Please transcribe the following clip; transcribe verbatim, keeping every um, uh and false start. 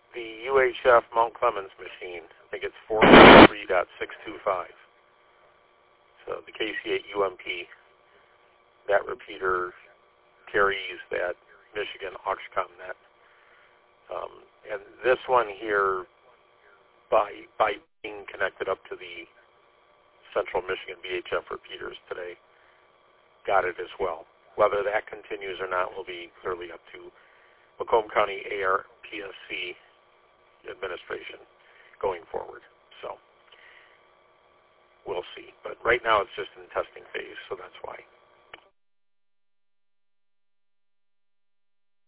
the U H F Mount Clemens machine. I think it's four one three dot six two five. So the K C eight U M P, that repeater carries that Michigan Auxcom net. Um, and this one here, by by being connected up to the Central Michigan V H F repeaters today, got it as well. Whether that continues or not will be clearly up to Macomb County A R P S C administration going forward. So we'll see. But right now it's just in testing phase, so that's why.